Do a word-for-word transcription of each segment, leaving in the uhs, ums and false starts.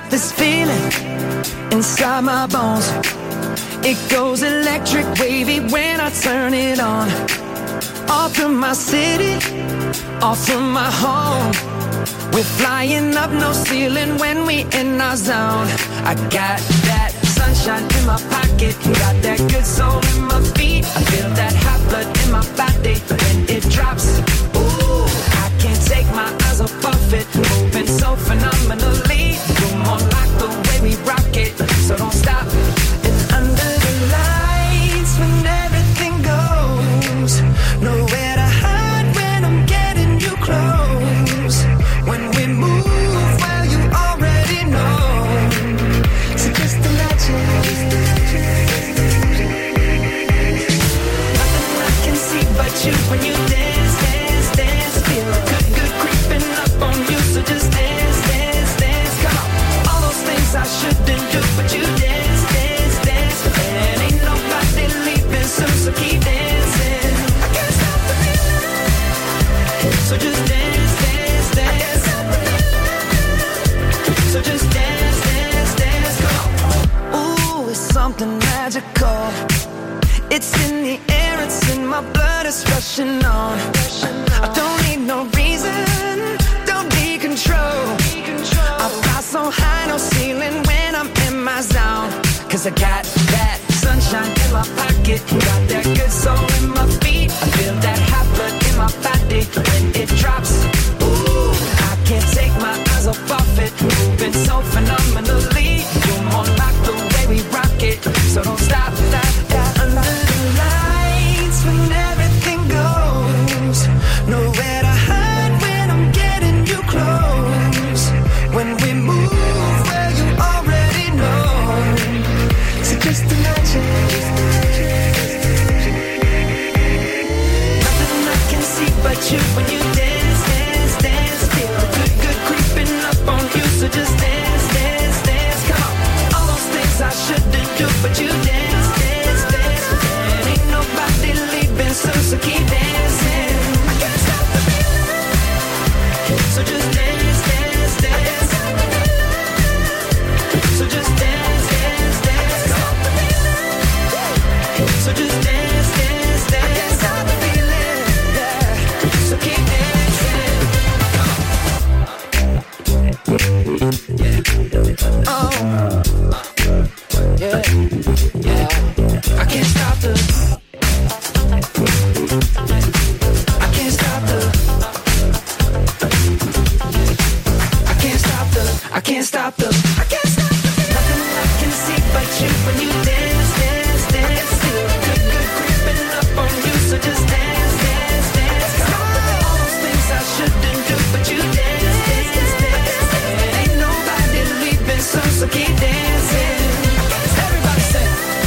this feeling inside my bones. It goes electric wavy when I turn it on. All through my city, all through my home. We're flying up, no ceiling when we in our zone. I got that sunshine in my pocket, got that good soul in my feet. I feel that hot blood in my body when it drops. Ooh, I can't take my eyes off of it, moving so phenomenally. You're more like the way we rock it, so don't stop. And under the lights, when everything goes, nowhere to hide when I'm getting you close. When we move, well, you already know. So just imagine. Nothing I can see but you when you dance, dance, dance. Feel good, good creeping up on you. So just dance, dance, dance. Come on. All those things I shouldn't do, but you dance, dance, dance. And ain't nobody leaving soon, so keep dancing. I can't stop the feeling. So just dance, dance, dance. So just dance, dance, dance. Come on. Ooh, it's something magical. It's in the air, it's in my blood, it's rushing on. I don't need no reason, don't need control. I fly so high, no ceiling when I'm in my zone. Cause I got that sunshine in my pocket, got that good soul in my feet. I feel that hot blood in my body when it drops. Ooh, I can't take my eyes off of it, moving so phenomenally. You're more like the way we rock it, so don't stop, stop, stop. Under the lights, when everything goes, nowhere to hide when I'm getting you close. When we move, well, you already know. So just imagine. Nothing I can see but you when you dance, dance, dance. Feel good, good creeping up on you. So just dance, dance, dance. Come on. All those things I shouldn't do, but you dance, dance, dance. And ain't nobody leaving soon, so keep dancing. I can't stop the feeling. So just dance, dance, dance. So just dance, dance, dance. So just dance, dance, dance. I can't stop the feeling, yeah. So keep dancing. Oh, yeah, yeah. I can't stop the. I can't stop the. I can't stop the. I can't stop the. I can't stop the. Nothing I can see but you when you dance, dance, dance. Feel good, good creeping up on you. So just dance, dance, dance. All those things I shouldn't do, but you dance, dance, dance. And ain't nobody leaving soon, so keep dancing. Everybody say.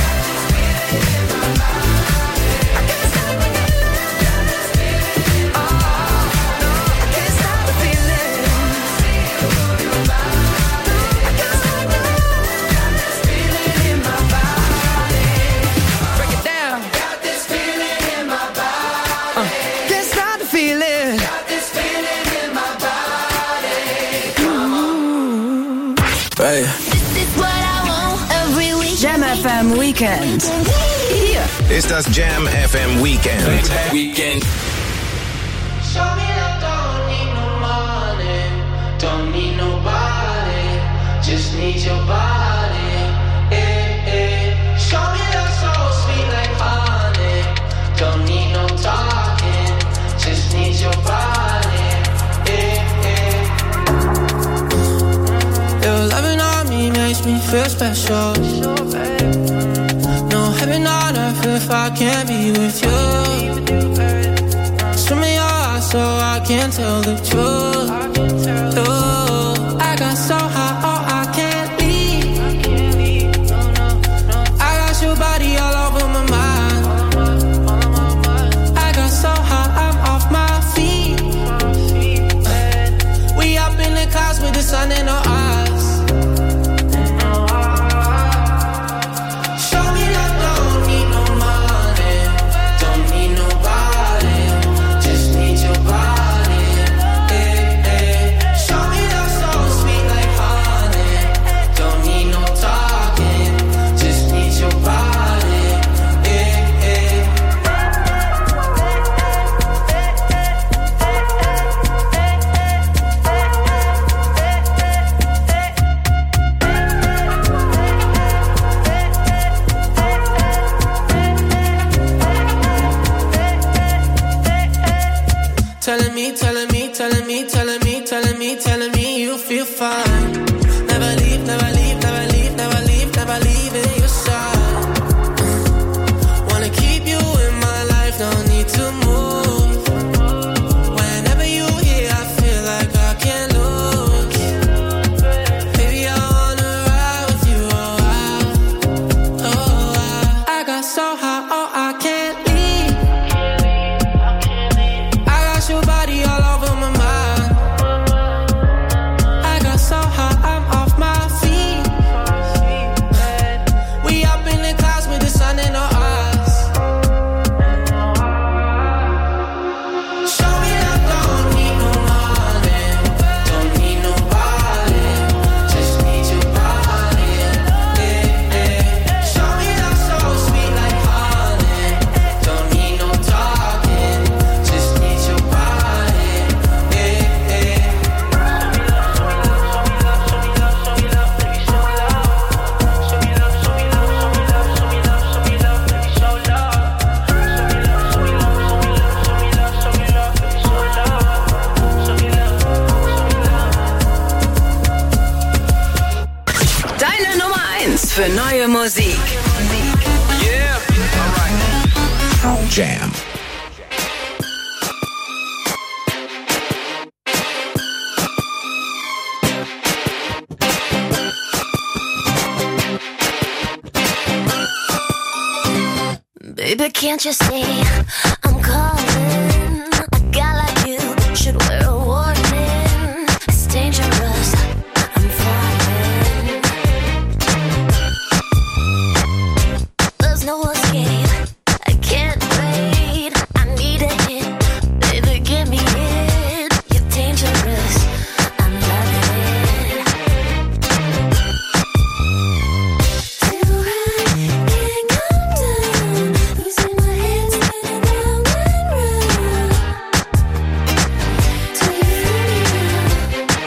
I can't stop the feeling. Oh, no, I can't stop the feeling. I can't stop the feeling in my body. Break it down. Got this feeling in my body. Uh, can't stop the feeling. Got this feeling in my body. Come on. Hey. This is what I want every week. Jam F M Weekend. Hier ist das Jam F M Weekend. Weekend. Show me that don't need no money, don't need nobody, just need your body. Eh, eh. Show me that soul sweet like honey, don't need no talking, just need your body. Eh, eh. Your loving on me makes me feel special. No heaven on earth if I can't be with you. Swim in your eyes so I can tell the truth. Ooh, I got so high, oh I can't leave. I got your body all over my mind. I got so high, I'm off my feet. We up in the clouds with the sun in our eyes. Show me that don't need no money, don't need nobody, just need your body. Eh, eh. Telling me, telling me, telling me, telling me, telling me, telling me you feel fine. Never leave, never leave, never leave, never leave, never leave in your side. Wanna keep you in my life, no need to move. Whenever you here, I feel like I can't lose. Baby, I wanna ride with you, oh wow, oh wow. I got so high, oh I can't leave. I got your body all over my mind. I got so high, I'm off my feet. We up in the clouds with the sun in our eyes. Show me love, don't need no money, don't need nobody, just need your body. Yeah, yeah. Show me love so sweet like honey, don't need no talking, just need your body. Yeah, yeah. Deine Nummer eins für neue Musik. Yeah. All right. Jam. Baby, can't you see I'm calling? A guy like you should wear a warning. It's dangerous, I'm falling. There's no escape, I can't wait. I need a hit, baby, give me it. You're dangerous, I'm loving it. Till I can't come down, losing my head, spinning round and round. Till you feel me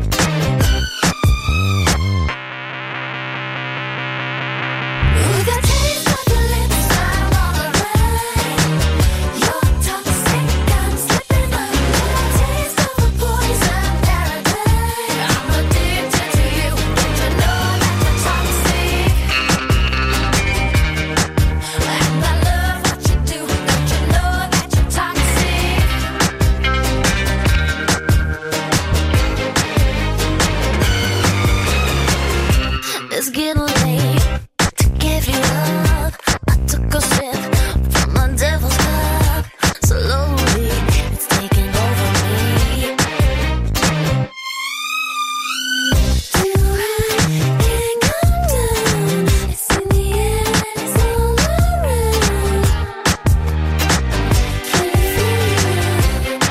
now. Ooh, that taste of your lips, I'm all around. You're toxic, I'm slipping under. Taste of a poison paradise. I'm addicted to you, don't you know that you're toxic? And I love what you do, don't you know that you're toxic? It's getting late to give you up. I took a sip from my devil's cup. Slowly, it's taking over me. Till I can't come down. It's in the air and it's all around. Can you feel it?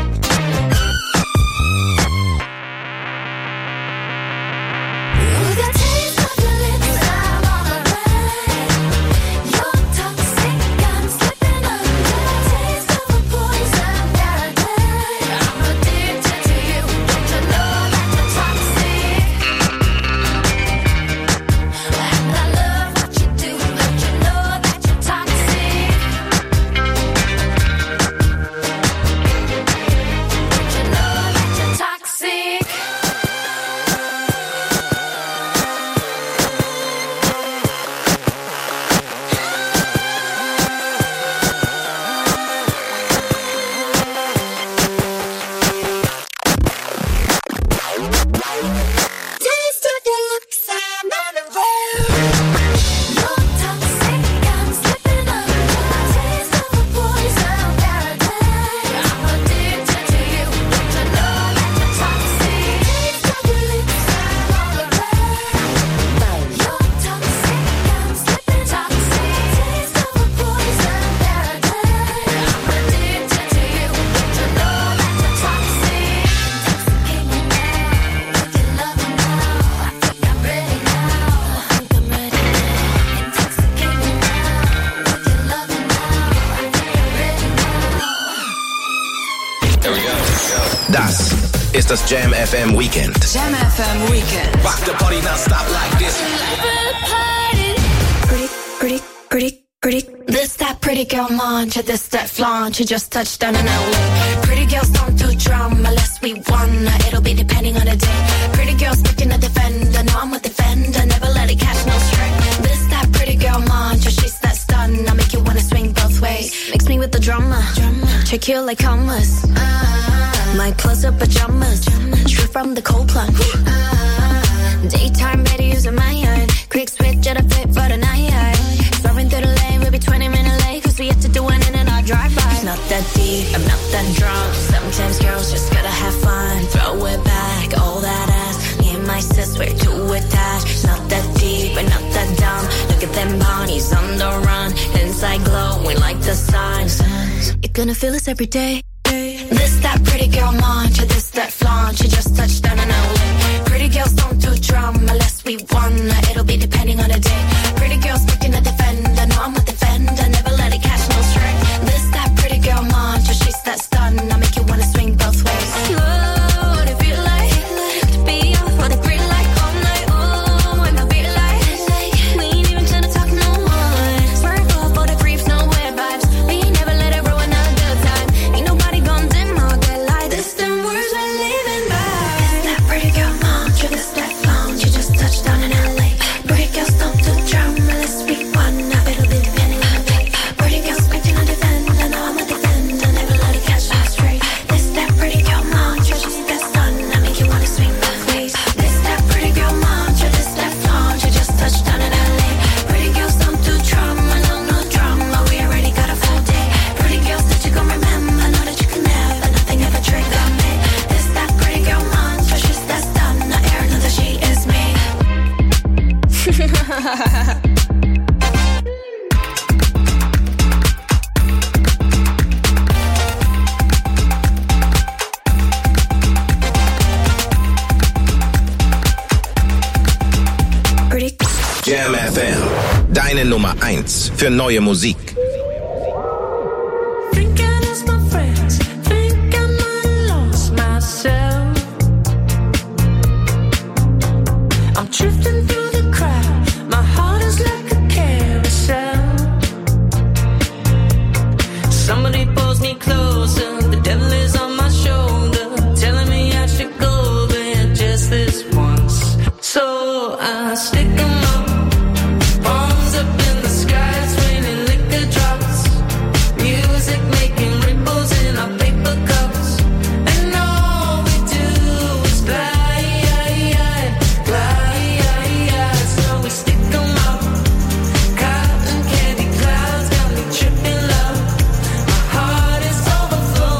Ooh, that taste of your lips, I'm all around. You're toxic, I'm slipping under. Taste of a poison paradise. I'm addicted to you, don't you know that you're toxic? And I love what you do, don't you know that you're toxic? Don't you know that you're toxic? Taste of your lips, I'm on the road. You're toxic, I'm slipping under. Taste of a poison paradise. I'm addicted to you, don't you know that you're toxic? Taste of your lips, I'm all around. You're toxic, I'm slipping toxic. Taste of a poison paradise. I'm addicted to you, don't you know that you're toxic? Intoxicate me now with your loving now. I think I'm ready now. I think I'm ready now. Intoxicate me now with your loving now. I think I'm ready now. Here we go. Das ist das Jam F M Weekend. Jam F M Weekend. Rock the party now, stop like this. Pretty, pretty, pretty, Pretty, this that pretty girl mantra, this that flaunt. You just touched down in L A. Pretty girls don't do drama unless we wanna. It'll be depending on the day. Pretty girls picking a defender. No, I'm a defender. Never let it catch no string. This that pretty girl mantra, she's that stun. I make you wanna swing both ways. Mix me with the drama. Check you like commas. My clothes up pajamas. Straight from the cold plunge. Daytime better using my yard. Quick switch at a fit for the night. Swerving through the lane, we'll be twenty minutes late. Cause we have to do it in and out drive-by. It's not that deep, I'm not that drunk. Sometimes girls just gotta have fun. Throw it back, all that ass. Me and my sis, we're too attached. It's not that deep, but not that dumb. Look at them bodies on the run. Inside glowing like the sun. You're gonna feel this every day. This that pretty girl mantra, this that flaunt. You just touched down in L A. Pretty girls don't do drama unless we wanna. It'll be depending on the day. Pretty girls picking a defender. No, I'm a defender. Never let it catch no string. This that pretty girl mantra, she's that stun. I make you wanna swing both ways. Oh, what it feel like to be off on the green light all night. Oh, and I feel like we ain't even trying to talk no more. Swerve off all the creeps, no weird vibes. We ain't never let it ruin our good time. Ain't nobody gon' dim our good light. This them words we're living by. This that pretty girl mantra, this that flaunt. You just touched down in L A. Pretty girls don't do drama unless we wanna. It'll be depending on the day. Pretty girls picking a defender. No, I'm a defender. Never let it catch us straight. This that pretty girl mantra, she's that stun. I make you wanna swing both ways. This that pretty girl mantra, this that flaunt. You just touched down in L A. Pretty girls don't do drama, no, no drama. We already got a full day. Pretty girls that you gon' remember. Know that you can never, nothing ever trigger me. This that pretty girl mantra, she's that stun. I air know that she is me. Pretty Jam F M, deine Nummer eins für neue Musik. Think I lost my friends. Think I might have lost myself. I'm drifting through the crowd. My heart is like a carousel. Somebody pulls me closer. The devil is on my shoulder, telling me I should go there just this once. So I stick 'em up. Palms up in the sky, it's raining liquor drops. Music making ripples in our paper cups. And all we do is glide, glide. So we stick 'em up. Cotton candy clouds got me tripping love. My heart is overflowing.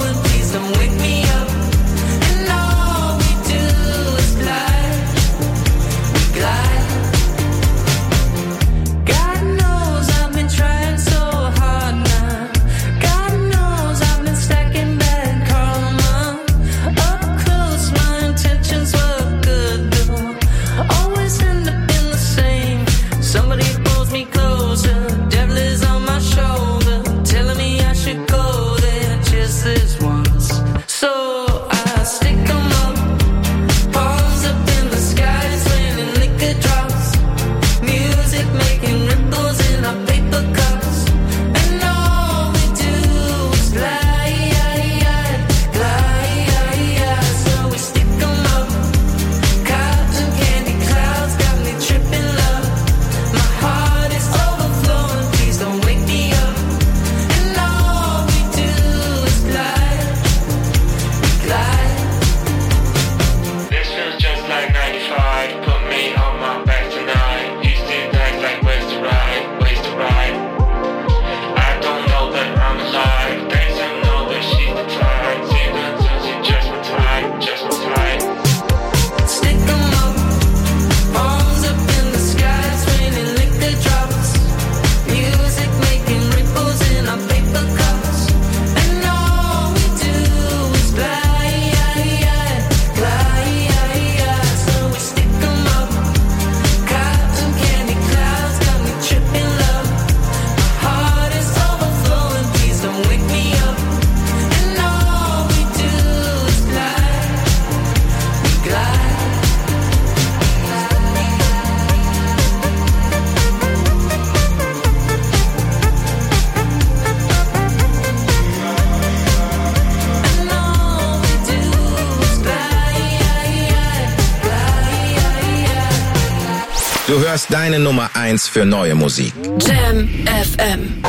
Du hörst deine Nummer eins für neue Musik. Jam F M.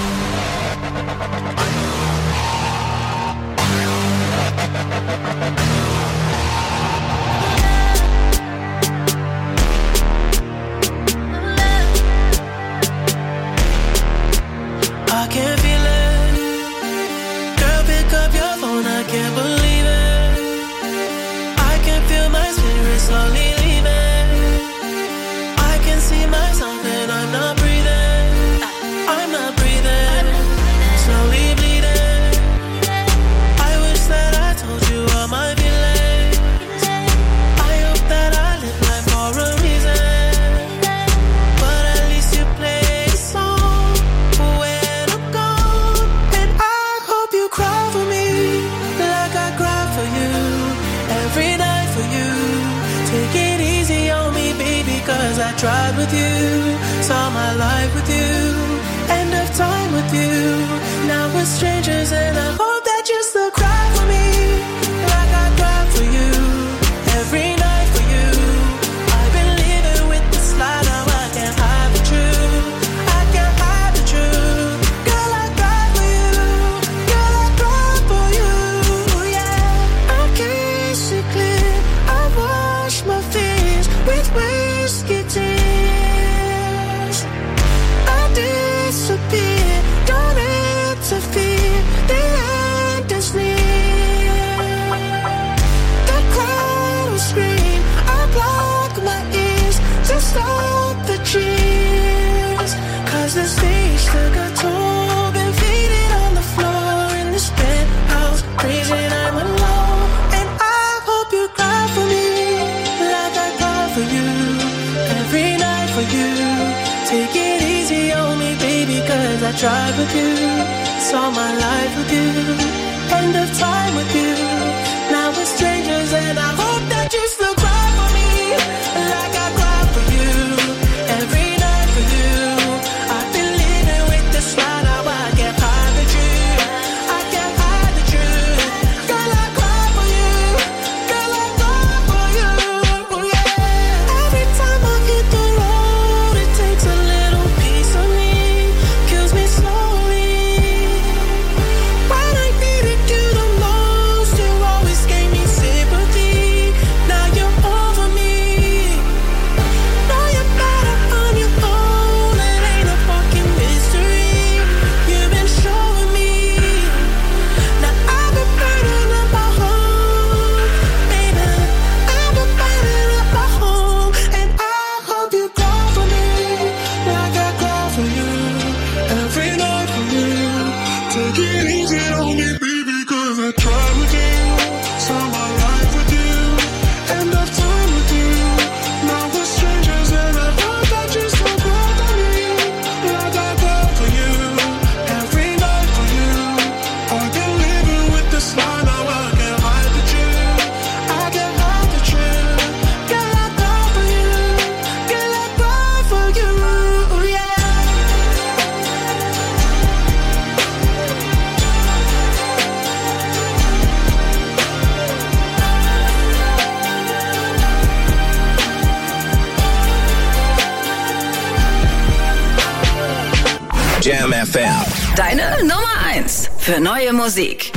I can feel it. Girl, pick up your phone, I can't believe it. I can feel my spirit slowly leaving. I can see myself and I'm not breathing. I'm not breathing. Slowly bleeding. I wish that I told you all my feelings. I hope that I live life for a reason. But at least you play a song when I'm gone. And I hope you cry for me like I cry for you. Every night for you. Take it easy on me, baby, cause I tried with you. Saw my life with you. End of time with you. Now we're strangers and I hope that you still cry for me like I cry for you. Every night for you. I've been living with this lie, now I can't hide the truth. I can't hide the truth. Girl, I cry for you. Girl, I cry for you. Yeah. I kiss it clear. I wash my fears with whiskey tears. I disappear. Don't interfere. The end is near. The crowd will scream. I block my ears to stop the cheers. Cause the stage took a toll. Been faded on the floor in this penthouse. Crazy, I'm alone. And I hope you cry for me like I cry for you. Every night for you. Take it easy on me, baby, cause I tried with you. Saw my life with you. End of time with you. Now we're strangers and I hope that you still cry for me like I cry for you. Every night for you. I've been living with this lie, now I can't hide the truth. I can't hide the truth. Girl, I cry for you. Girl, I cry for you. Yeah. Every time I hit the road, it takes a little piece of me. Kills me slowly. When I needed you the most, you always gave me sympathy. Now you're over me. Know you're better on your own. It ain't a fucking mystery. You've been showing me. Now I've been burning up my home, baby. I've been burning up my home, and I hope you cry for me like I cry for you. Every night for you. Take it easy on me, baby, cause I tried with you. Saw my life with you. End of time with you. Now we're strangers and I hope that you still cry for me like I cry for you. Every night for you. I've been living with this lie, now I can't hide the truth. I can't hide the truth. Girl, I cry for you. Girl, I cry for you. Yeah. Jam F M. Deine Nummer eins für neue Musik.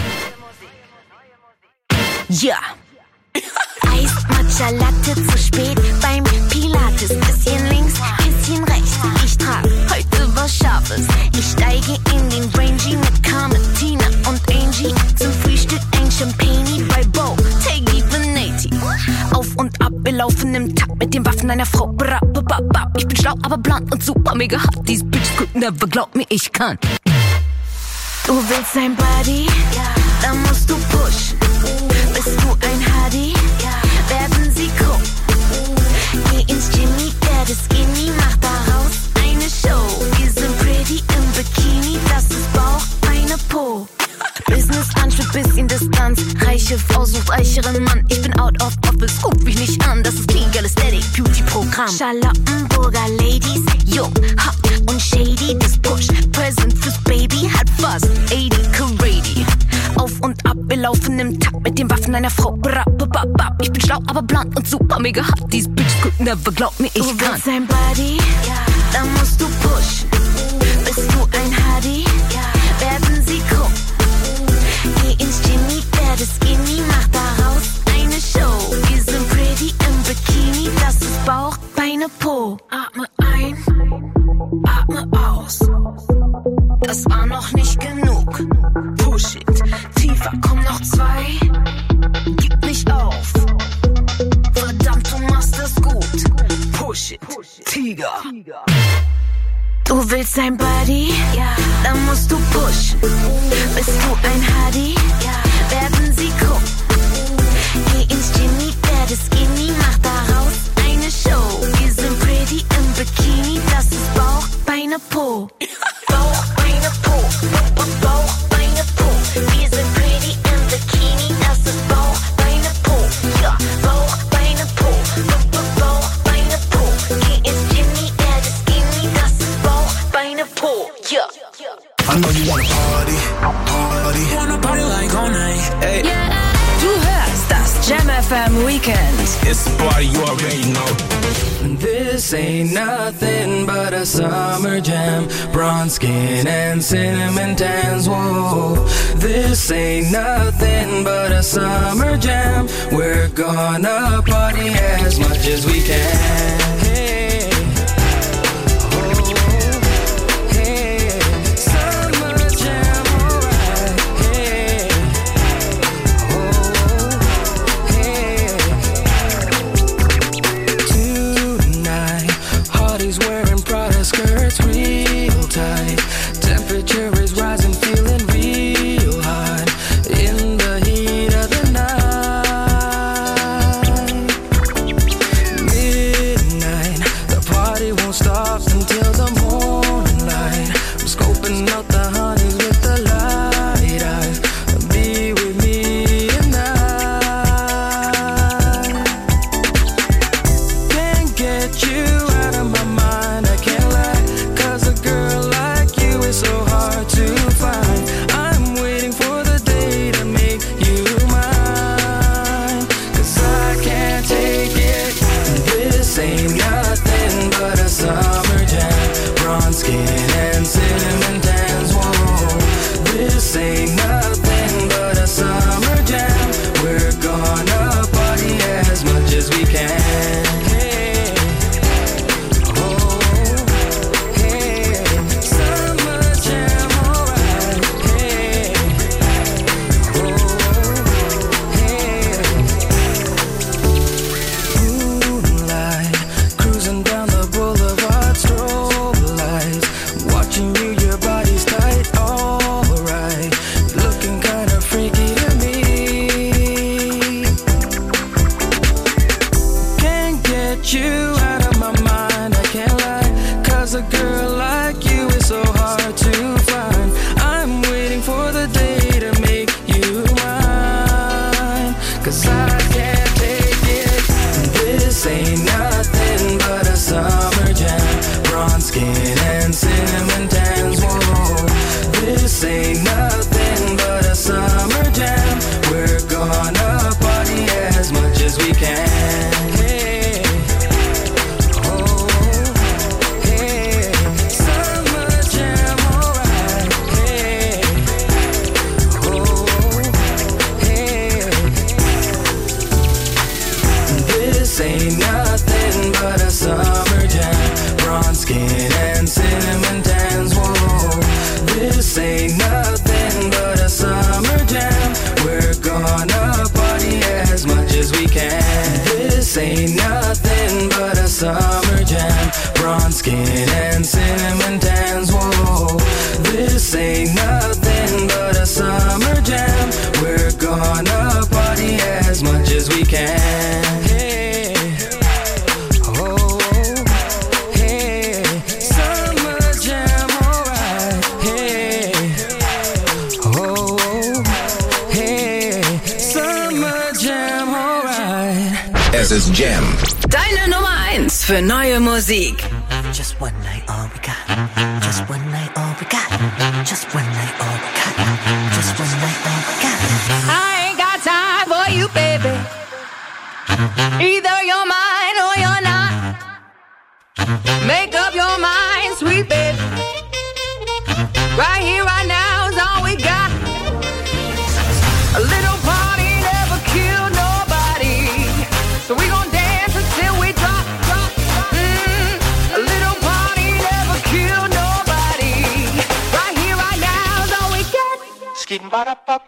Ja. Eis, Matcha, Latte, zu spät beim Pilates. Bisschen links, bisschen rechts. Ich trag heute was Scharfes. Ich steige in den Rangy mit Carmen, Tina und Angie. Zum Frühstück ein Champagne bei Bo, Teggy Venati. Auf und ab, wir laufen im Takt mit den Waffen einer Frau. Bra, ba, ba, ba. Ich bin schlau, aber blond und super mega hot. These bitches could never, glaub mir, ich kann. Du willst ein Buddy? Dann musst du pushen. Bist du ein Hardy? Werden sie gucken. Geh ins Jimmy, werde skinny, mach daraus eine Show. Wir sind pretty im Bikini, das ist Bauch, eine Po. Business Lunch mit bisschen Distanz. Reiche Frau sucht reicheren Mann. Ich bin out of office, ruf mich nicht an. Das ist Clean Girl Aesthetic Beauty Programm. Charlottenburger Ladies, jung, hot und shady. Das Push Present fürs Baby hat fast eighty Carady. auf und ab, wir laufen im Takt mit den Waffen einer Frau. Bra, ba, ba, ba. Ich bin schlau, aber blond und super mega hot. These bitches could never glaub mir, ich Du kann. willst ein Buddy? Ja. Dann musst du pushen. Bist du ein Huddy? Ja. Werden sie gucken. Geh ins Genie, werde skinny, mach daraus eine Show. Wir sind pretty im Bikini, das ist Bauch, Beine, Po. Atme ein, atme aus. Das war noch nicht genug. Push it, tiefer, komm noch zwei. Gib nicht auf. Verdammt, du machst das gut. Push it, Tiger. Du willst ein Buddy? Ja. Dann musst du pushen. Bist du ein Huddy? Ja. Werden sie gucken. Geh ins Genie, werde skinny, mach daraus eine Show. Wir sind pretty im Bikini, das ist Bauch, Beine, Po. Bauch, Beine, Po. Bauch, Beine, Po. Wir sind pretty im Bikini, das ist Bauch, Beine, Po. Ja, Bauch, Beine, Po. Bauch, Beine, Po. Geh ins Genie, werde skinny, das ist Bauch, Beine, Po. Ja. I know you wanna party, party. Wanna party like all night. Hey, Du hörst das Jam F M Weekend. it's the party, you already know. This ain't nothing but a summer jam. Bronze skin and cinnamon tans, whoa. This ain't nothing but a summer jam. We're gonna party as much as we can. Hey, oh, hey, summer jam, alright. Hey, oh, hey. Tonight, Hardy's wearing Prada skirts real tight. Temperature is rising, feeling real hot in the heat of the night. Midnight, the party won't stop until the morning light. I'm scoping out the honeys with the light eyes. Be with me tonight. Can't get you out of my mind, I can't lie. Cause a girl like you is so hard to find. I'm waiting for the day to make you mine. Cause I can't take it. This ain't nothing but a summer jam. Bronze skin and cinnamon tans, whoa. This ain't nothing but a summer jam. We're gonna party as much as we can. Hey, oh, hey, summer jam, alright. Hey, oh, hey. Moonlight, cruising down the boulevard, strobe lights. Watching you, your body's tight, alright. Looking kinda freaky to me. Can't get you out of my mind, I can't lie. Cause a girl like you is so hard to find. I'm waiting for the day to make you mine. Cause I can't take it. This ain't nothing but a summer jam. Bronze skin and cinnamon tans, whoa. This ain't nothing but a summer jam. We're gonna party as much as we can. Hey, oh, hey, summer jam, alright. Hey, oh, hey. This ain't nothing but a summer jam. Bronze skin and cinnamon tans, whoa. This ain't nothing but a summer jam. We're gonna party as much as we can. This ain't nothing but a summer jam. Bronze skin and cinnamon tans, whoa. This ain't nothing but a summer jam. We're gonna party as much as we can. Hey, oh, hey, summer jam, alright. Hey, oh, hey, summer jam, alright. Es ist Jam. Deine Nummer eins für neue Musik. Just one night, all we got. Just one night, all we got. Just one night, all we got. Just one night, all we got. Either you're mine or you're not. Make up your mind, sweet baby. Right here, right now is all we got. A little party never killed nobody, so we gon' dance until we drop, drop, drop. Mm, a little party never killed nobody. Right here, right now is all we got. Skin bada pop.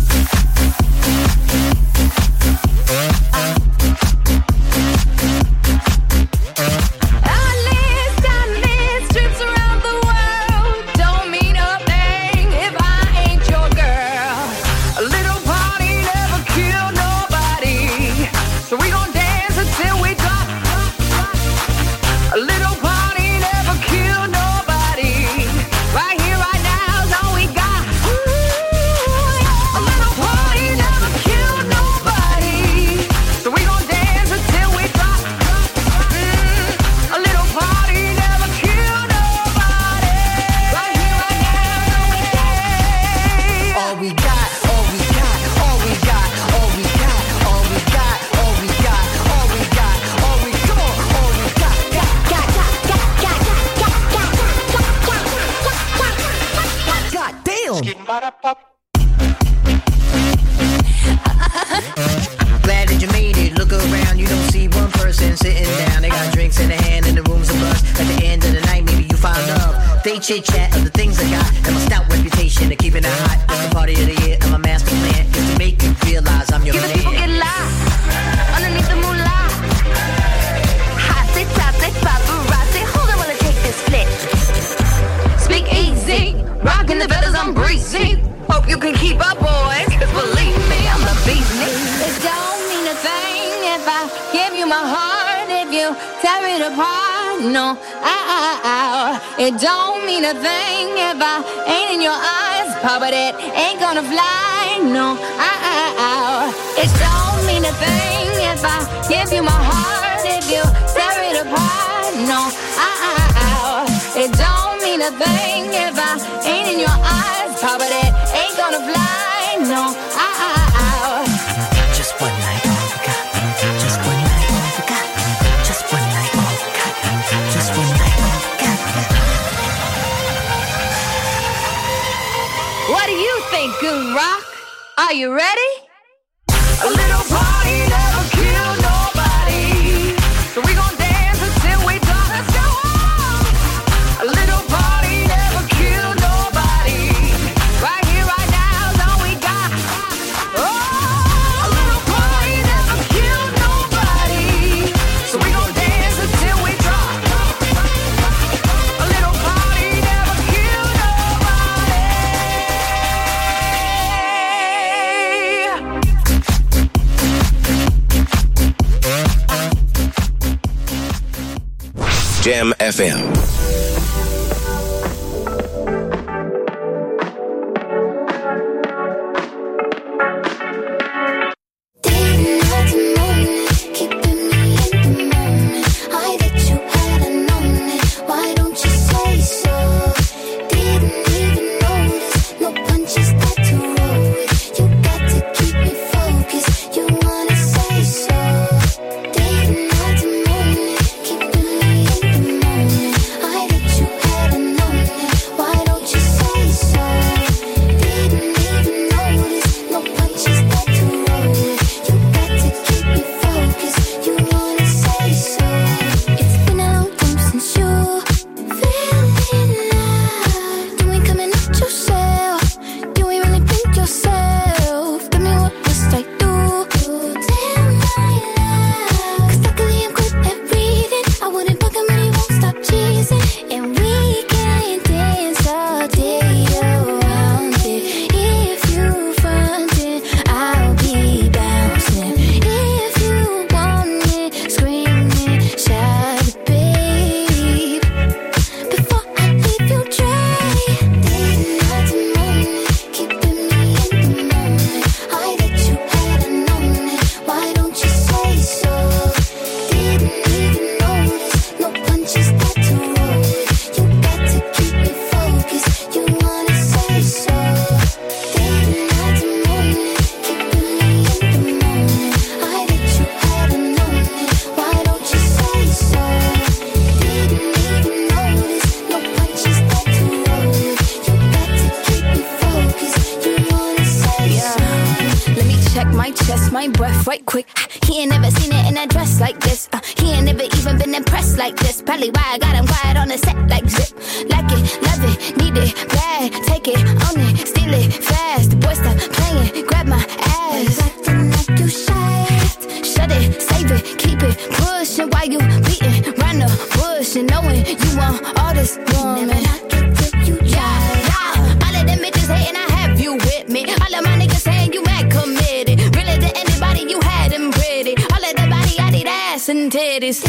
Glad that you made it. Look around, you don't see one person sitting down. They got drinks in their hand and the room's a buzz. At the end of the night, maybe you find love. They chit chat of the things I got and my stout reputation of keeping it hot. It's the party of the year and my master plan is to make you realize I'm your Give man. the people get lost underneath the moonlight. Hot, they top, they paparazzi. Hold on while I take this flick. Speak easy, rocking the feathers, I'm breezy. Hope you can keep up, boys, cause believe me, I'm the beast. It don't mean a thing if I give you my heart, if you tear it apart. No, ow, ow, ow. It don't mean a thing if I ain't in your eyes, Papa, but it ain't gonna fly. No, ow, ow, ow. It don't mean a thing if I give you my heart, if you tear it apart. No, ow, ow, ow. It don't mean a thing if I ain't in your eyes, Papa, but it ain't gonna fly. No, ow, ow, ow. Just one night, all we got. Just one night, all we got. Just one night, all we got. Just one night, all we got. What do you think, Goon Rock? Are you ready? A little party never killed nobody, so we gon' dance until we drop. Let's go. A little party never killed nobody. Right here, right now is all we got. Oh, a little party never killed nobody, so we gon' dance until we drop. A little party never killed nobody. Jam F M. Keep check my chest, my breath right quick. He ain't never seen it in a dress like this. Uh, he ain't never even been impressed like this. Probably why I got him quiet on the set like zip. Like it, love it, need it, bad. Take it, own it, steal it, fast. The boy stop playing, grab my ass. Acting like you shy. Shut it, save it, keep it pushing while you beating round the bush and knowing you want all this woman. Never knock it till you try. Yeah. All of them bitches hating, I have you with me. All of my niggas saying you mad committed. Really to anybody, you had them pretty. All of the body, I need ass and titties.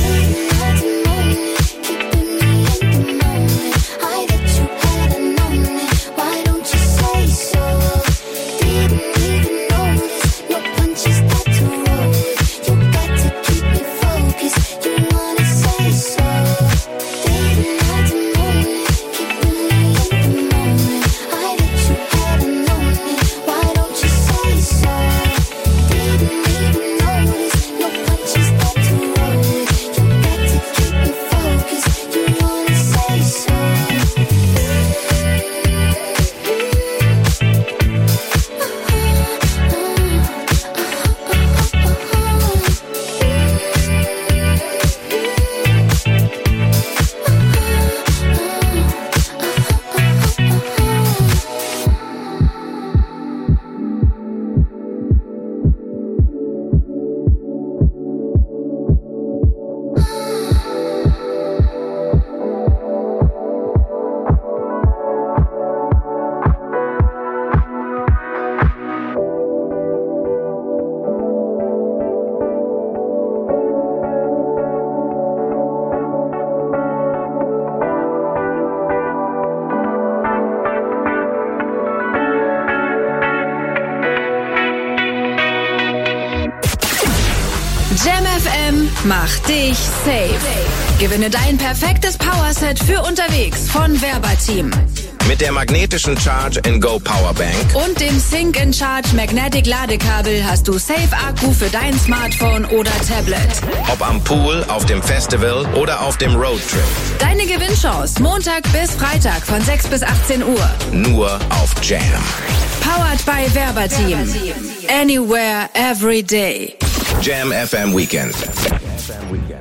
Jam F M macht dich safe. Gewinne dein perfektes Powerset für unterwegs von Verbateam. Mit der magnetischen Charge and Go Powerbank und dem Sync and Charge Magnetic Ladekabel hast du Safe Akku für dein Smartphone oder Tablet. Ob am Pool, auf dem Festival oder auf dem Roadtrip. Deine Gewinnchance Montag bis Freitag von sechs bis achtzehn Uhr. Nur auf Jam. Powered by Verbateam. Anywhere, every day. Jam F M Weekend. F M Weekend.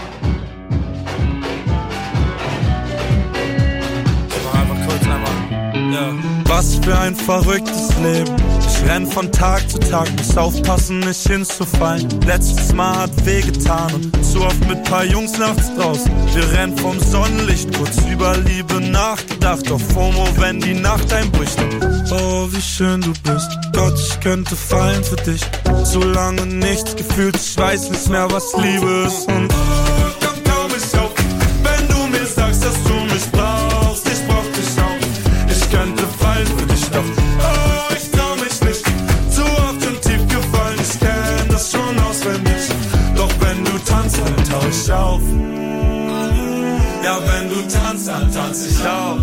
Was für ein verrücktes Leben. Ich renn von Tag zu Tag, muss aufpassen, nicht hinzufallen. Letztes Mal hat wehgetan und zu oft mit paar Jungs nachts draußen. Wir rennen vom Sonnenlicht, kurz über Liebe nachgedacht. Auf FOMO, wenn die Nacht einbricht. Oh, wie schön du bist. Gott, ich könnte fallen für dich. So lange nichts gefühlt, ich weiß nicht mehr, was Liebe ist. Und oh, komm, komm ich auf, wenn du mir sagst, dass du mich brauchst. Ich brauch dich auch, ich könnte fallen für dich, doch oh, ich trau mich nicht. Zu oft und tief gefallen, ich kenn das schon auswendig. Doch wenn du tanzt, dann tau ich auf. Ja, wenn du tanzt, dann tanz ich auch.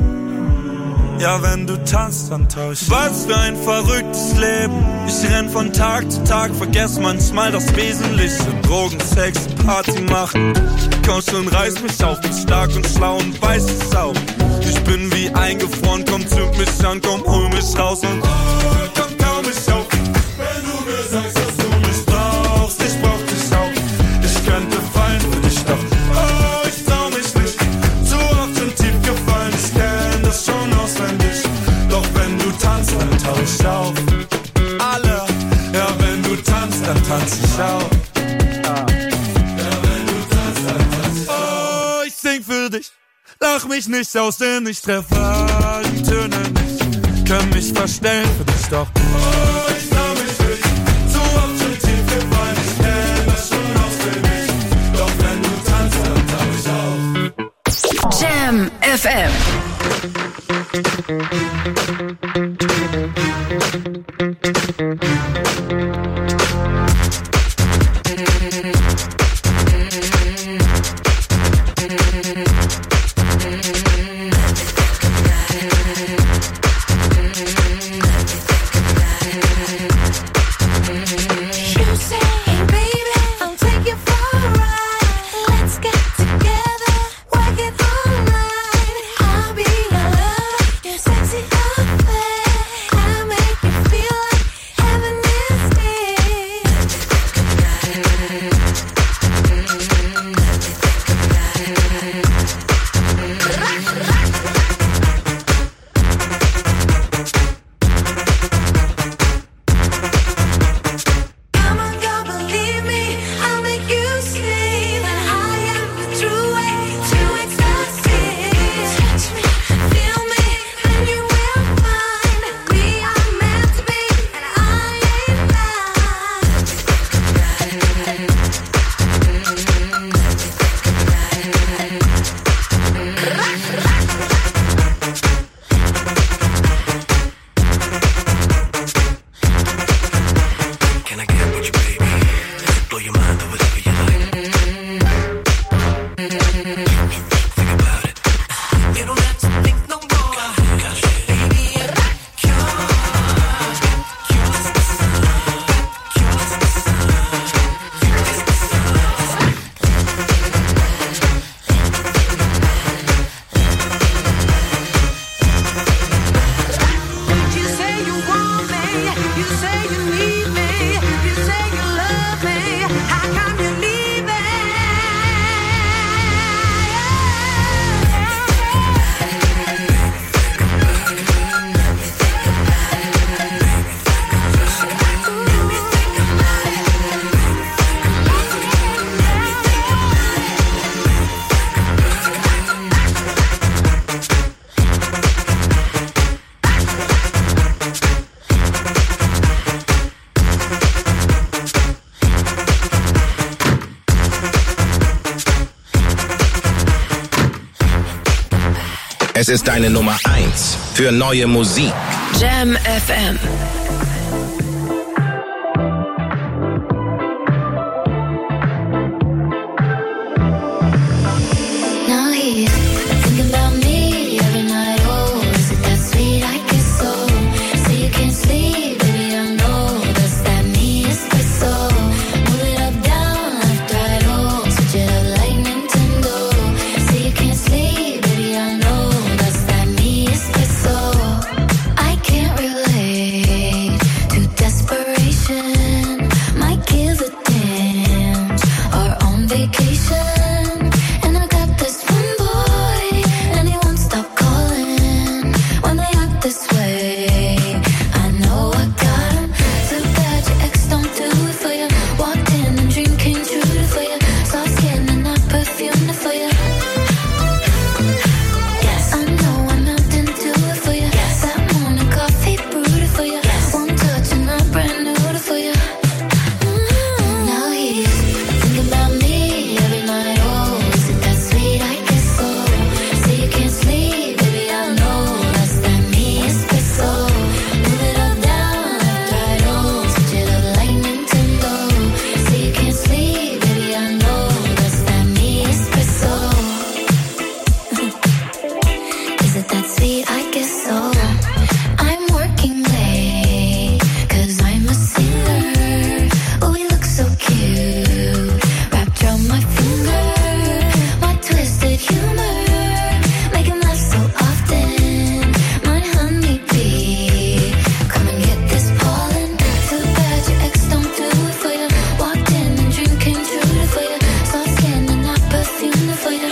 Ja, wenn du tanzt, dann tausch ich. Was für ein verrücktes Leben. Ich renn von Tag zu Tag, vergess manchmal das Wesentliche. Drogen, Sex, Party machen. Komm schon, reiß mich auf, bin stark und schlau und weiß es auch. Ich bin wie eingefroren, komm, zünd mich an, komm, hol mich raus und oh, komm, komm mich auf. Wenn du mir sagst, dass du mich brauchst, ich brauch dich auch. Ich könnte fallen für dich, doch oh, ich trau mich nicht. Zu oft und tief gefallen, ich kenn das schon auswendig. Doch wenn du tanzt, dann tau ich auf. Alle, ja, wenn du tanzt, dann tanz ich auch. Ja, wenn du tanzt, dann tanz ich auch. Oh, ich sing für dich. Lach mich nicht aus, denn ich treffe die Töne nicht. Kann mich verstellen für dich, doch oh, ich trau mich nicht. So oft schon tief gefallen, ich kenn das schon auswendig. Doch wenn du tanzt, dann tau ich auf. Jam F M. Sexy affair, I make you feel like heaven is Es ist deine Nummer eins für neue Musik. Jam F M. Now he's thinking about me every night. Oh, is it that sweet? I guess so. Say you can't sleep, baby. I know that's that me espresso. Move it up, down, left, right. Oh, switch it up like Nintendo. Say you can't sleep, baby. I know that's that me espresso. I can't relate to desperation. Might give a damn. Or on vacation. And I got this one boy, and he won't stop calling when they act this way. I know I got him. So bad your ex don't do it for you. Walked in and dream came true for you. Soft skin and not perfume for you. Yes, I know I'm out and do it for you. Yes, that morning coffee brewed for you. Yes, one touch and I'm brand new for you. Mm, now he's thinking about me every night. Oh, is it that sweet? I guess so. Say you can't sleep, baby. I know that's that me espresso. Move it up, down, left, right. Oh, switch it up like Nintendo. Say you can't sleep, baby. I know that's that me espresso. Is it that sweet? I guess so. I'm working late, cause I'm a singer. Oh, we look so cute, wrapped around my finger. My twisted humor, make him laugh so often. My honeybee, come and get this pollen. Too bad your ex don't do it for you. Walked in and dream came true for you. Soft skin and not perfume for you.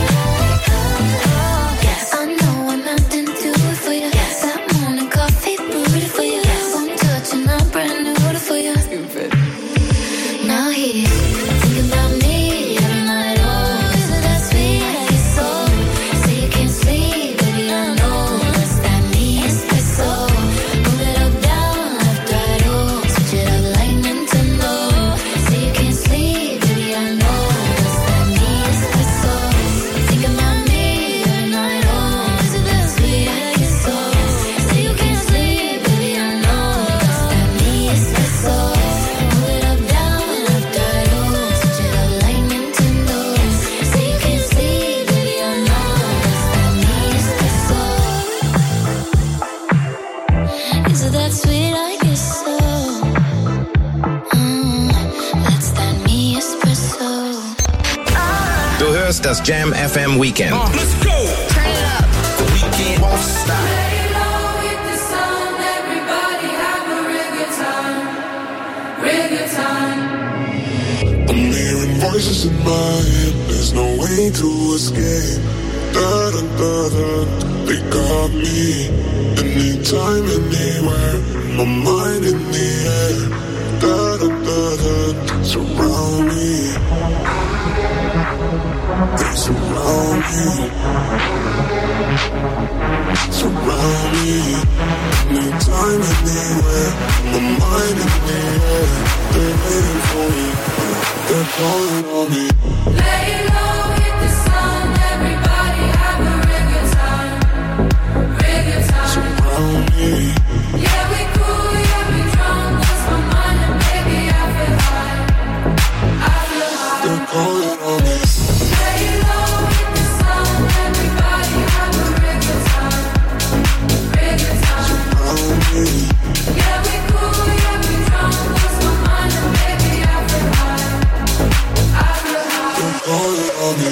Yes, I know I'm out and do it for you. Yes, that morning coffee brewed for you. Yes, one touch and I'm brand new for you. Now he's thinking about me every night. Oh, is it that sweet? I guess so. Say you can't sleep, baby. I know that's that me espresso. Move it up, down, left, right. Oh, switch it up like Nintendo. Say you can't sleep, baby. I know that's that me espresso. Thinking about me every night. Oh, is it that sweet? I guess so. Say you can't sleep, baby. I know that's that me espresso. Move it up, down, left, right. Oh, switch it up like Nintendo. Say you can't sleep, baby. I know that's that me espresso. Is it that sweet? I guess so. Mm, that's that me espresso. Du hörst das Jam F M Weekend. Let's go. Turn it up. The weekend won't stop. I'm hearing voices in my head, there's no way to escape. Da da da da, they got me. Anytime, anywhere, my mind in the air. Da da da da, surround me. They surround me. Surround me. Anytime, anywhere, my mind in the air. They're waiting for me. They're calling on me. Lay low, hit the sun, everybody have a real good time, real good time. Surround me. Yeah, we cool, yeah, we drunk, lost my mind and baby I feel high, I feel high. They're calling on me. Lay low, hit the sun, everybody have a real good time, real good time. Surround me. Yeah, we cool, yeah, we drunk, lost my mind and baby I feel high, I feel high. They're calling on me.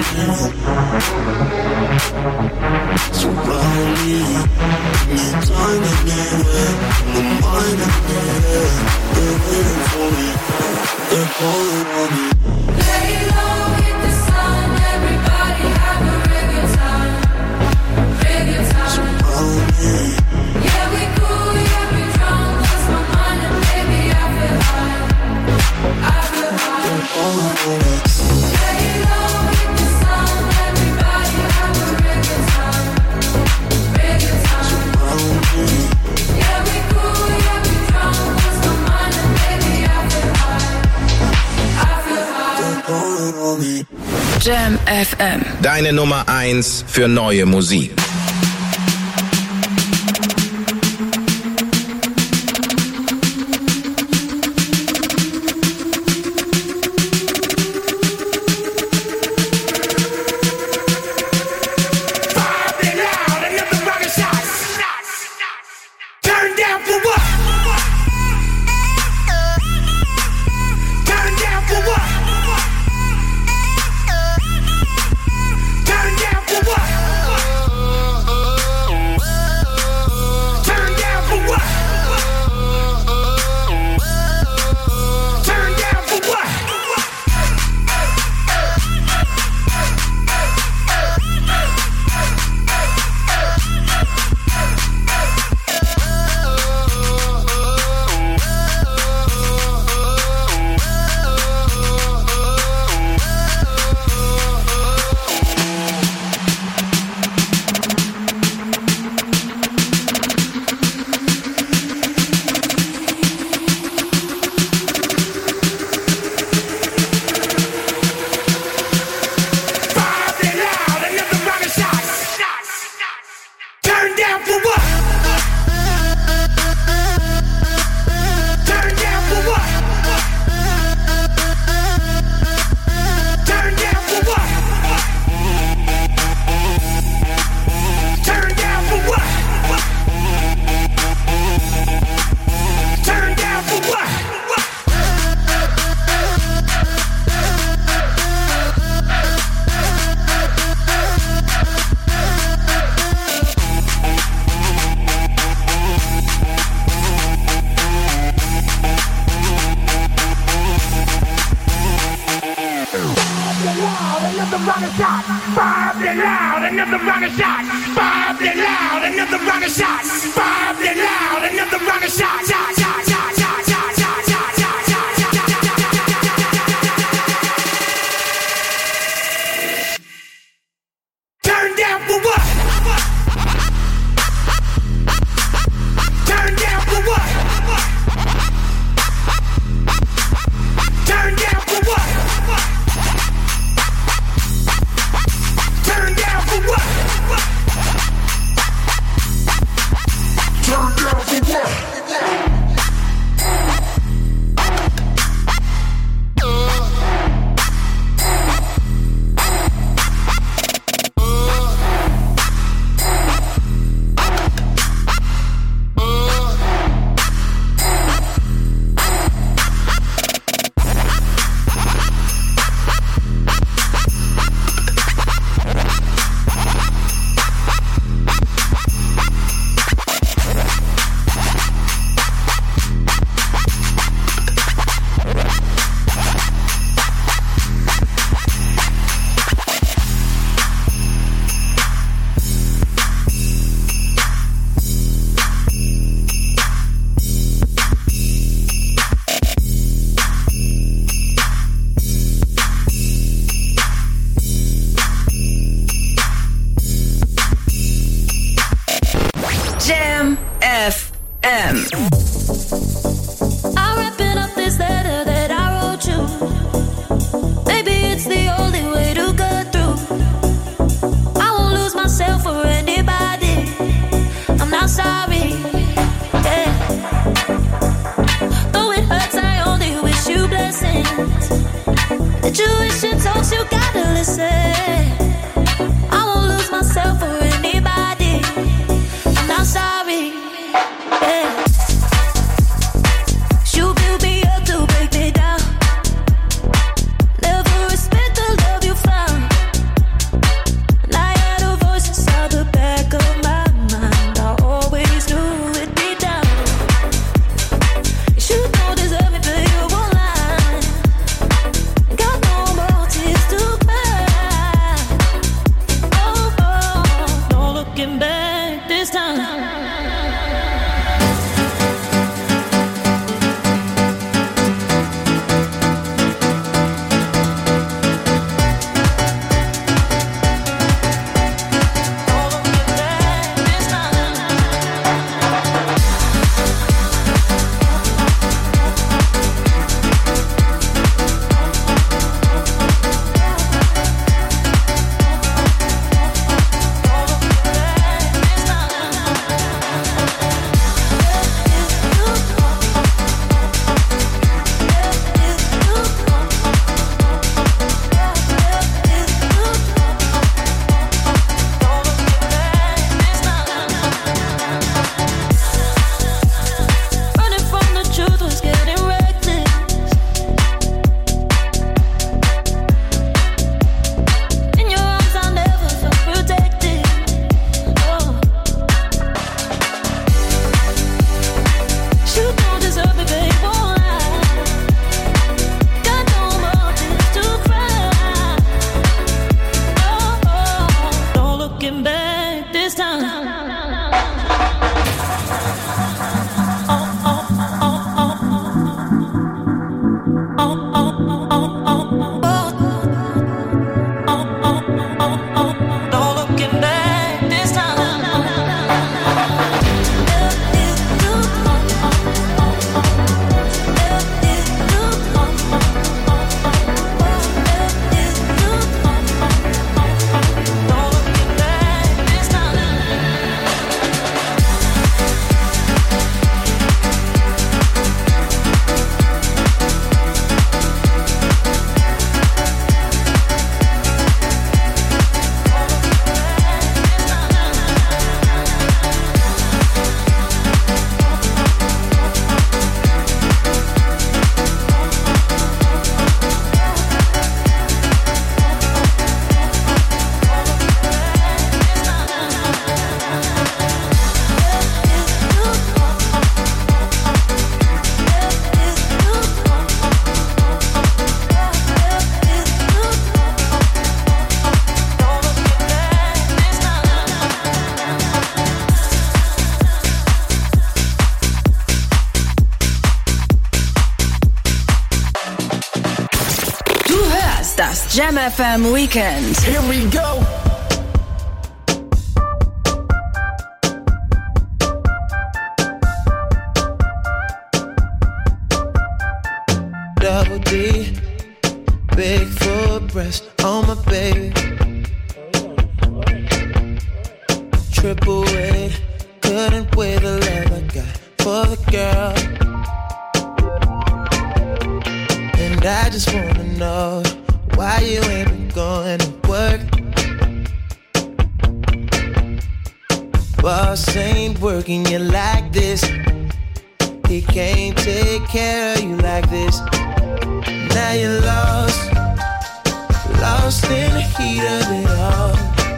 Surround me, anytime, anywhere. My mind in the air, they're waiting for me. They're calling on me. Lay low, hit the sun. Everybody have a real good time. Real good time. Surround me. Yeah, we cool, yeah, we drunk. Lost my mind and baby, I feel high. I feel high. They're calling on me. Lay low, hit the sun. Everybody have a real good time. Real good time. Surround me. Yeah, we cool, yeah, we drunk. Lost my mind and baby, I feel high. I feel high. They're calling on me. Jam F M. Deine Nummer eins für neue Musik. Turn down for what? Turn down for what? Turn down for what? Turn down for what? Turn down for what? Turn down for what? Turn down for what? Turn down for what? Turn down for what? Turn down for what? Another rocket shot, five it loud, another rocket shot, five it loud, another rocket shot, five it loud, another rocket shot, shot, shot, shot, shot, shot, shot, shot, shot, shot, shot. Turn down for what? Turn down for what? Turn down for what? Turn down for what? Turn down for what? Jam F M. I'm wrapping up this letter that I wrote you. Maybe it's the only way to get through. I won't lose myself for anybody. I'm not sorry. Yeah. Though it hurts, I only wish you blessings. The tuition talks, you gotta listen. I won't lose myself for anybody. I'm not sorry. Yeah. You build me up to break me down. Never respect the love you found. Das Jam F M Weekend. Here we go. Double D, big full breast on my baby. Triple A, couldn't weigh the love I got for the girl. And I just wanna know why you ain't been going to work. Boss ain't working you like this. He can't take care of you like this. Now you're lost, lost in the heat of it all.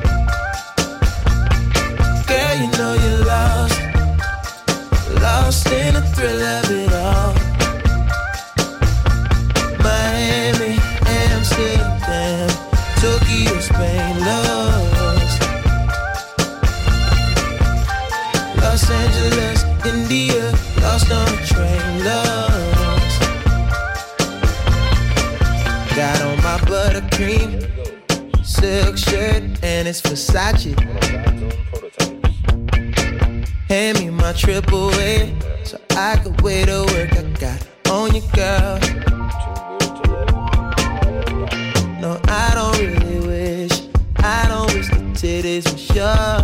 Girl, you know you're lost, lost in the thrill of it all. Miami, Amsterdam, Tokyo, Spain, lost. Los Angeles, India, lost on a train, lost. Got on my buttercream silk shirt and it's Versace. Hand me my triple A so I could weigh the work I got on you, girl. No, I don't really wish, I don't wish the titties were sure.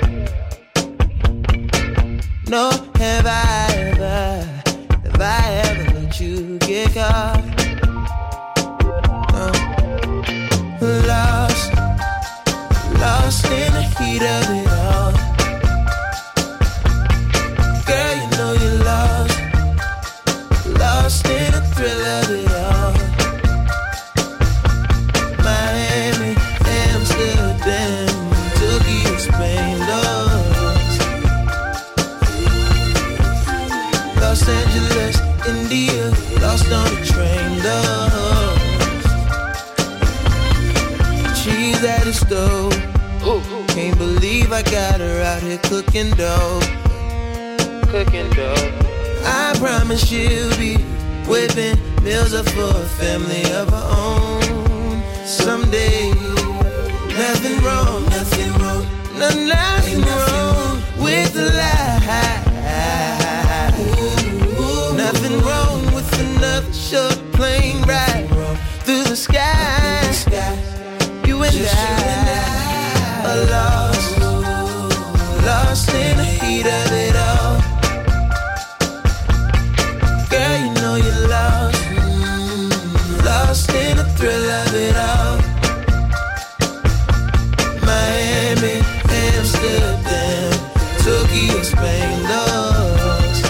No, have I ever, have I ever let you get caught? No. Lost, lost in the heat of it all. Girl, you know you're lost, lost in the thrill of it all. Miami, Amsterdam, Tokyo, Spain, lost. Los Angeles, India, lost on the train, lost. She's at the stove, can't believe I I got her out here cooking dope. Cooking dope. I promise she'll be whipping meals up for a family of her own someday. Nothing wrong, nothing wrong, no, nothing wrong with the lie. Nothing wrong with another short plane ride through the sky. You and I are lost, lost in the heat of it all. Girl, you know you're lost, lost in the thrill of it all. Miami, Amsterdam, Tokyo, Spain, lost.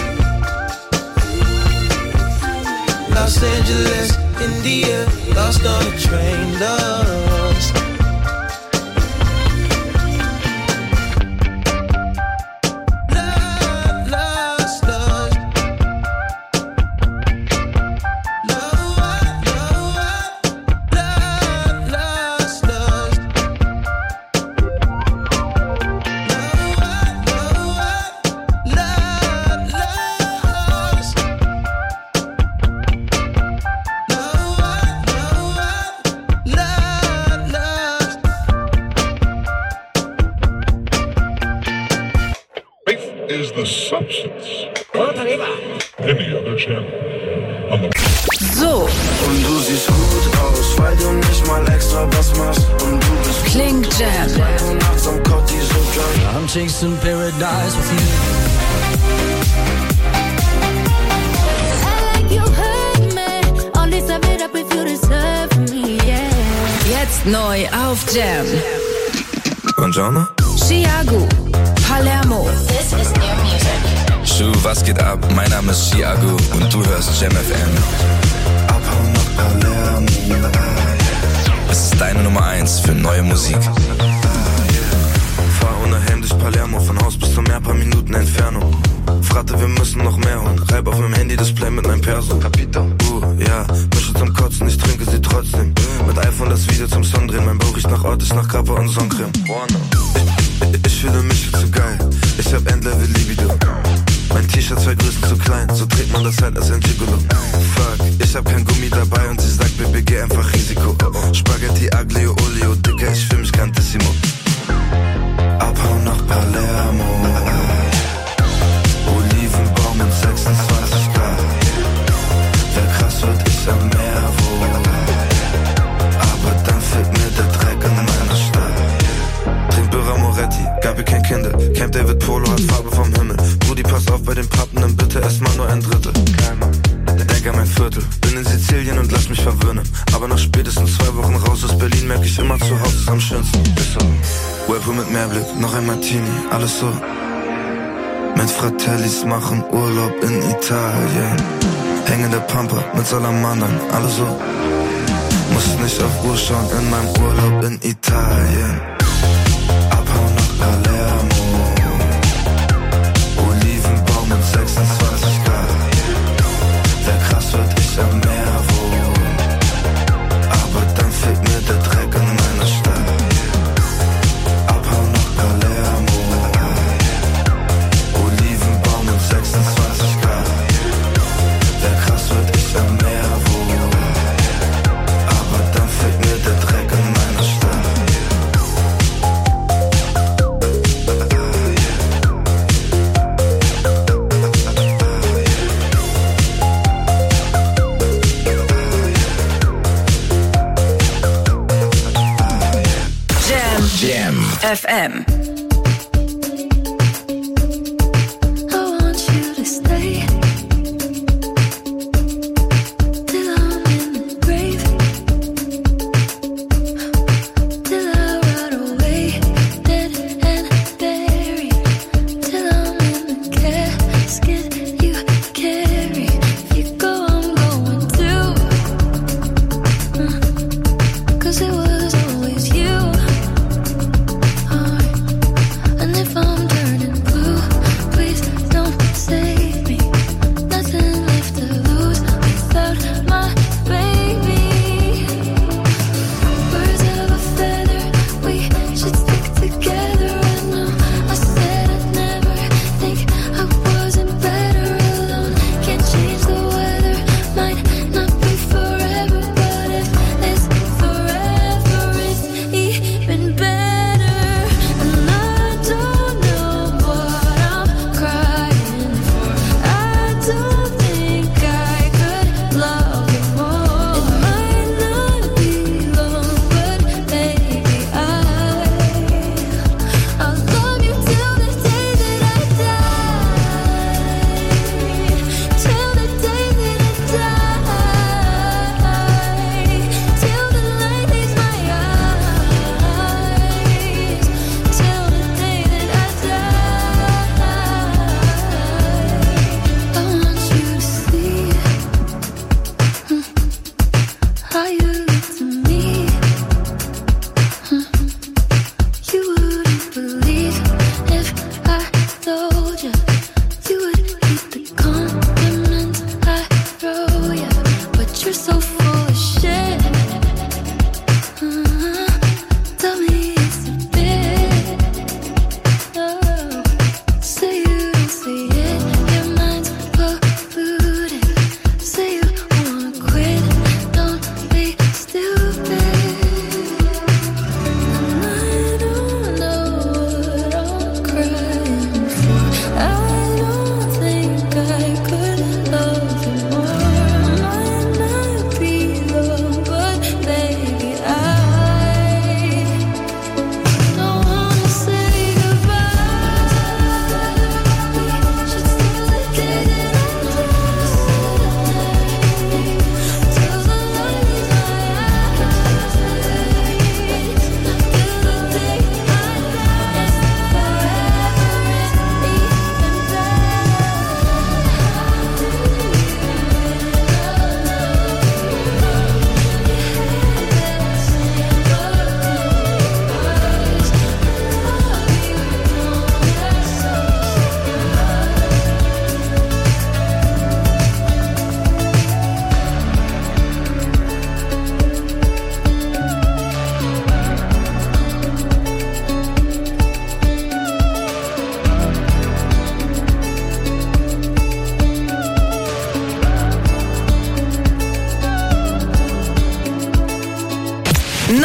Los Angeles, India, lost on a train, lost. Lost, lost, lost. Lost, lost, lost. Is the substance. Any other channel. On the So. Und du siehst gut aus, weil du nicht mal extra was machst. Und du bist Klingt Jam. zwei Uhr nachts am Cotti so geil. I'm chasing paradise with you. I like you hurt me. All this I've made up if you deserve me, yeah. Jetzt neu auf Jam. Buongiorno. Chiago, Palermo. This is new music. Schuh, was geht ab? Mein Name ist Chiago und du hörst Jam F M. Abhauen nach Palermo. Es ist deine Nummer eins für neue Musik. Fahr ohne Helm durch Palermo, von Haus bis zum Meer, paar Minuten Entfernung. Fragte, wir müssen noch mehr holen. Reib auf meinem Handy-Display mit einem Perso. Capito. Uh, ja, Mische zum Kotzen, ich trinke sie trotzdem. Mit iPhone das Video zum Song drehen. Mein Bauch riecht nach Ort, ich nach Kappa und Sonnencreme. Ich, ich fühle mich viel zu geil. Ich hab Endlevel Libido. Mein T-Shirt zwei Größen zu klein, so trägt man das halt als ein Gigolo. Fuck, ich hab kein Gummi dabei und sie sagt, Baby, geh einfach Risiko. Spaghetti, Aglio, Olio, Dicker, ich fühl mich grandissimo. Abhauen nach Palermo. Olivenbaum und sechsundzwanzig Grad. Wer krass wird, ich am Meer, wo. Aber dann fehlt mir der Dreck in meiner Stadt. Trink Birra Moretti, Gabi kein Kinder. Camp David Polo hat Farbe vom Himmel. Brudi, pass auf bei den Pappen, dann bitte erstmal nur ein Drittel. Denk an mein Viertel, bin in Sizilien und lass mich verwöhnen. Aber nach spätestens zwei Wochen raus aus Berlin merk ich immer, zu Hause ist am schönsten. Ist so. Whirlpool mit Meerblick, noch ein Martini, alles so. Mit Fratellis machen Urlaub in Italien. Hängende Pampa mit Salamandern, alles so. Muss nicht auf Uhr schauen in meinem Urlaub in Italien. Abhauen nach Palermo. Olivenbaum und sechsundzwanzig Grad. Wer krass wird, ich am Meer wohnen. Aber dann fehlt mir der Dreck in meiner Stadt. Abhauen nach Palermo. Olivenbaum und sechsundzwanzig Grad. Wer krass wird, ich am Meer wohnen. Aber dann fehlt mir der Dreck in meiner Stadt. Jam F M. I want you to stay till I'm in the grave, till I rot away, dead and buried, till I'm in the casket you carry. If you go, I'm going too, uh, 'cause it was always you. Alright.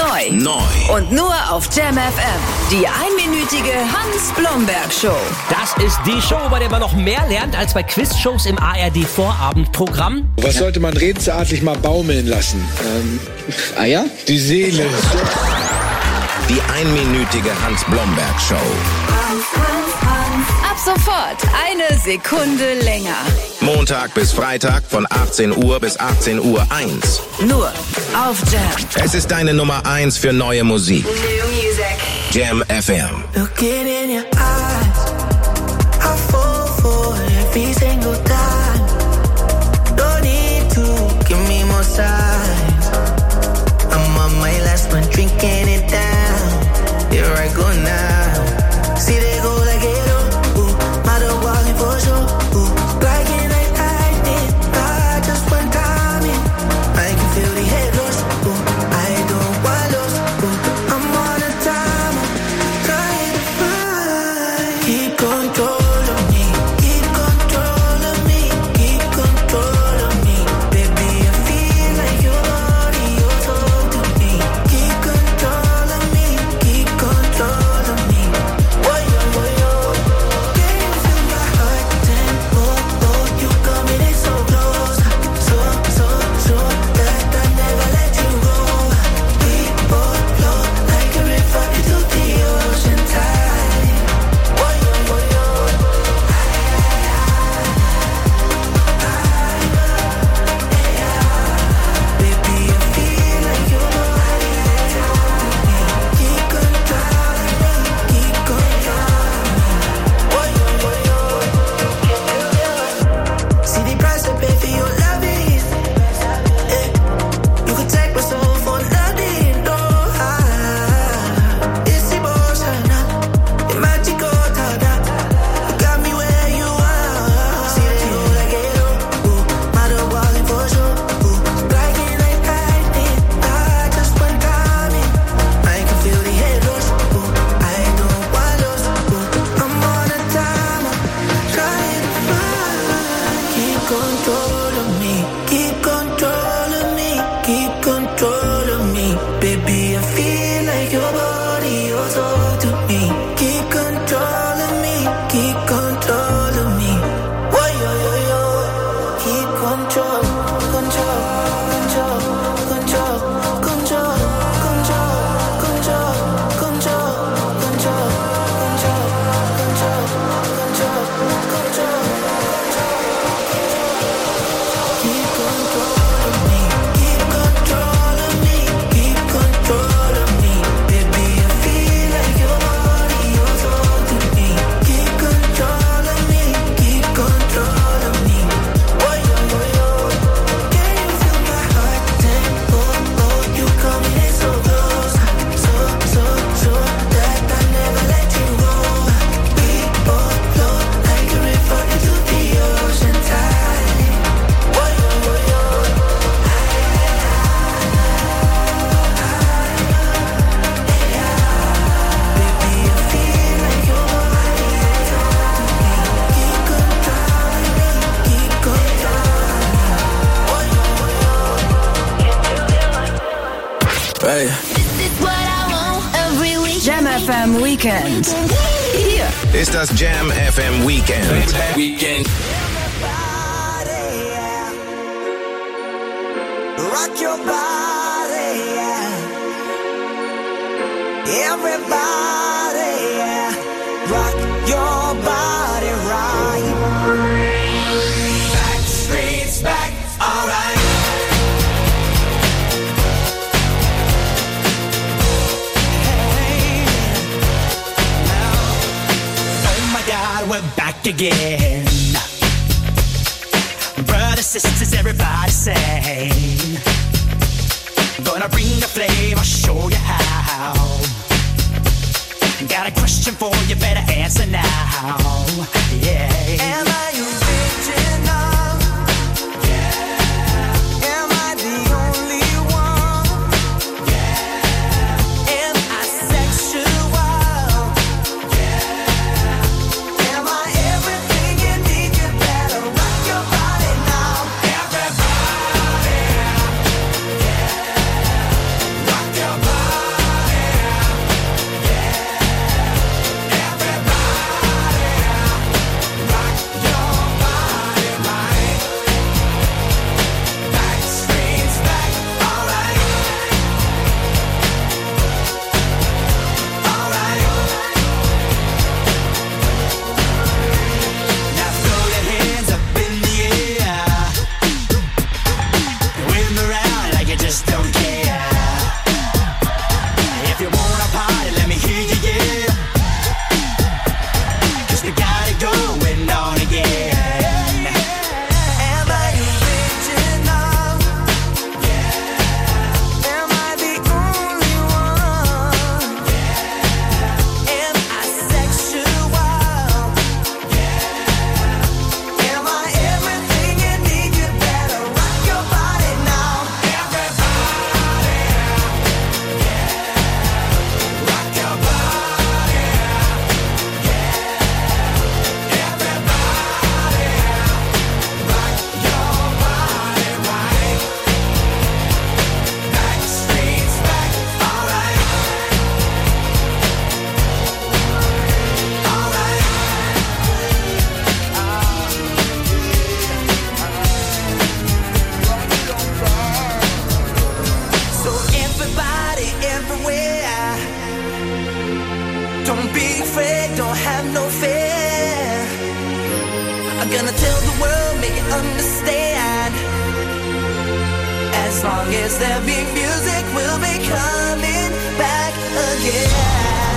Neu. Neu. Und nur auf Jam F M. Die einminütige Hans-Blomberg-Show. Das ist die Show, bei der man noch mehr lernt als bei Quizshows im A R D-Vorabendprogramm. Was sollte man redensartlich mal baumeln lassen? Ähm, Eier? Die Seele. Die einminütige Hans-Blomberg-Show. Ab sofort eine Sekunde länger. Montag bis Freitag von achtzehn Uhr bis achtzehn Uhr eins. Nur auf Jam. Es ist deine Nummer eins für neue Musik. New Music. Jam F M. Looking in your eyes, I fall for every single time. Don't need to give me more signs. I'm on my last one, drinking it down. Here I go now. See they go like it up, ooh, mother walking for sure, ooh, like it like lightning. I just one time in, I can feel the head loss, ooh, I don't want lost, ooh, I'm on a time, trying to find. Keep control of me, keep control of me, keep control of me. Baby, I feel like your body, your soul to me. Keep control of me, keep control of me. Whoa, yo, whoa, yo. Can you feel my heart tempo? Oh, you coming in so close, so, so, so that I never let you go. We both flow like a river into the ocean tide. Whoa, yo, whoa, yo. Baby, I feel like your body is on me. Keep control of me, keep control of me. Whoa, yo, whoa, yo. See the price I pay for your loving. Eh, you could take my soul for nothing, no. Ah, it's emotional, it's magical, tada. You got me where you are. See that you like it, oh, ooh, mother walking for sure, ooh, like it like lightning. I just one time in, I can feel the head rush, ooh, I don't want lost, ooh, I'm on a timer, trying to find. Keep control of me, keep control of me, keep control of me. Baby, I feel like your body, your soul to me. Keep control of me, keep control of me. Whoa, yo, yo, yo. Keep control, control, control, control, control, control, control, control, control, control, control, control, control. Keep control of me, keep control of me, keep control of me. Baby, I feel like your body, your soul to me. Keep control of me, keep control of me. Whoa, yo, yo, yo. Can you feel my heart tempo? Oh, you coming in so close, so, so, so that I never let you go. We both flow like a river into the ocean tide. Whoa, yo, yo, yo. Baby, I feel like your body is on me. Keep control of me, keep control of me. Whoa, yo, yo, yo. Hey. This is what I want every week. Jam F M Weekend. Hier Ist das Jam F M Weekend. Weekend. Rock your body, yeah. Everybody, yeah. Rock your body right. Back streets back, alright. Hey, now, oh my God, we're back again. Brothers, sisters, everybody sing. Gonna bring the flame, I'll show you how. Got a question for you, better answer now. Yeah. Am I original? Yeah. Am I the only one? Yeah. Am I sexual? Yeah. Am I everything you need? You better rock your body now. Everybody, yeah. Rock your body. long as there be music, we'll be coming back again.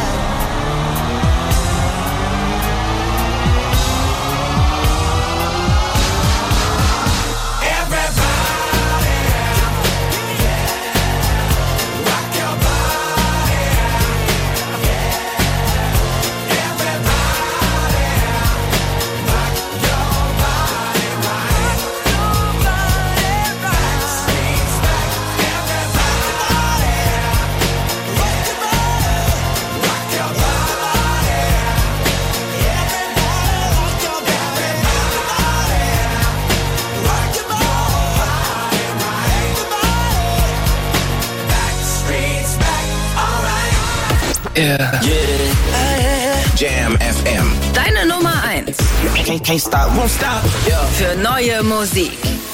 Yeah. Yeah. Jam F M. Deine Nummer eins. Can't, can't stop, won't stop. Für neue Musik.